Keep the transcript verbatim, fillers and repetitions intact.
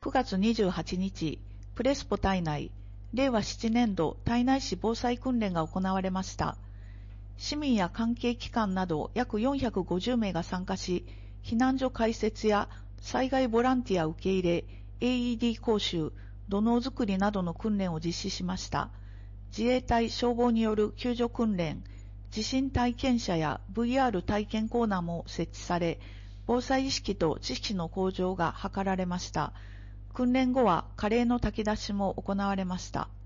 くがつにじゅうはちにち、プレスポ胎内、れいわななねんど胎内市防災訓練が行われました。市民や関係機関など約よんひゃくごじゅうめいが参加し、避難所開設や災害ボランティア受け入れ、エーイーディー 講習、土のう作りなどの訓練を実施しました。自衛隊、消防による救助訓練、地震体験者や ブイアール 体験コーナーも設置され、防災意識と知識の向上が図られました。訓練後はカレーの炊き出しも行われました。